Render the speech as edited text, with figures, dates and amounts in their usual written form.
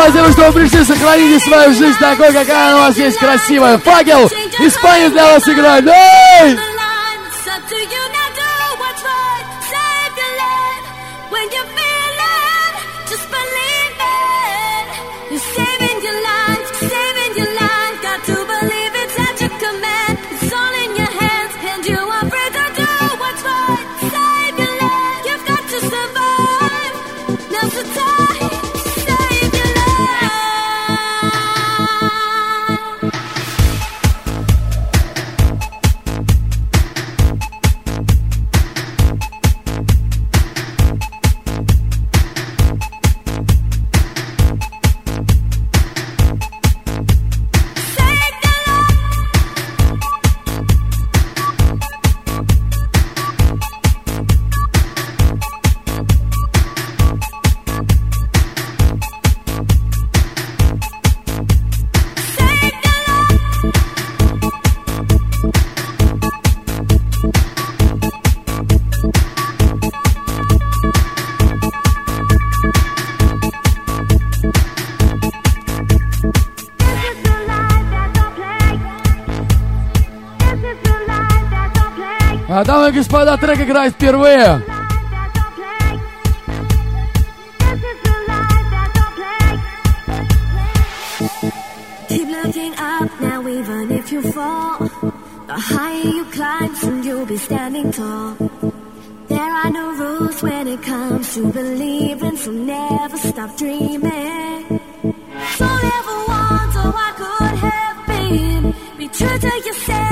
Спасибо, что вы пришли, сохраните свою жизнь такой, какая она у вас есть, красивая. Факел, испанец для вас играет. Эй! А дамы и господа, трек играет впервые. Keep looking up now, even if you fall. The higher you climb, soon you'll be standing tall. There are no rules when it comes to believing, so never stop dreaming. Don't ever wonder what could have been. Be true to yourself.